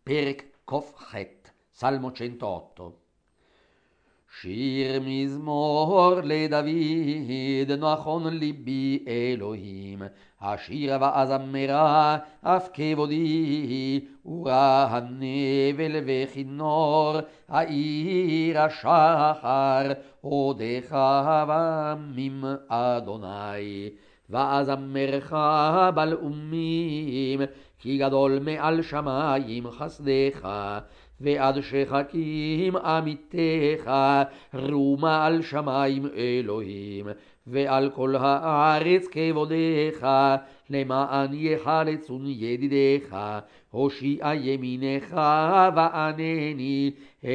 פרק ק"ח, סלמות 108. שיר מזמור לדוד, נכון ליבי אלוהים, השיר ואזמרה אף כבודי, ורענבל וכינור, העיר השחר, עודך במים אדוני. ואזמרך בלאומים, כי גדול מעל שמים חסדך, ועד שחקים עמיתך, רומה על שמים אלוהים, ועל כל הארץ כבודך, למען יחלצון ידידיך, הושיע ימינך וענני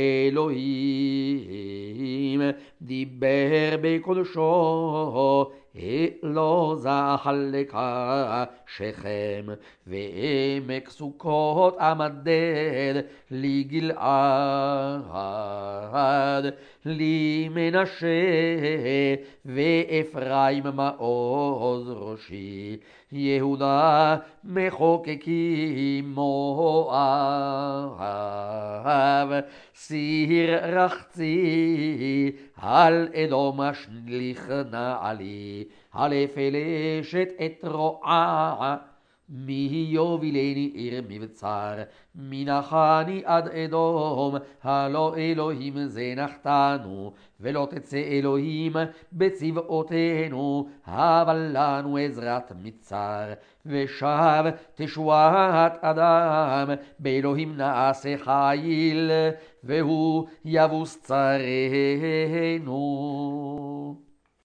אלוהים. דיבר בקודשו, לא זחלך שכם, ועמק סוכות עמדד לגלעד. לי מנשה ואפרים מעוז ראשי, יהודה מחוקקים מואב. סיר רחצי על אדום אשליך נעלי, על פלשת אתרועה. מי יובילני עיר מבצר, מנחני עד אדום, הלא אלוהים זנחתנו, ולא תצא אלוהים בצבאותינו, אבל לנו עזרת מצר, ושב תשועת אדם, באלוהים נעשה חיל, והוא יבוס צרינו.